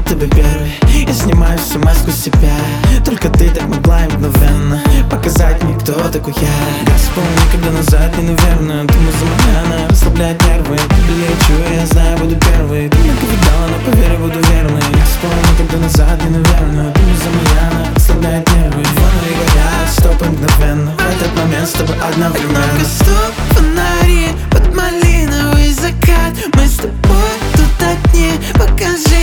тебе первый. Я снимаю всю маску с себя. Только ты так могла и мгновенно показать мне, кто такой я. Я вспомню никогда назад, не наверное. Ты муза расслабляет нервы. Лечу, я знаю, буду первый. Ты меня повидала, но поверь, буду верный. Я вспомню никогда назад, не наверное. Ты муза расслабляет нервы. Фонари горят, стоп мгновенно. В этот момент с тобой одновременно. Однако стоп, фонари под малиновый закат. Мы с тобой тут одни, покажи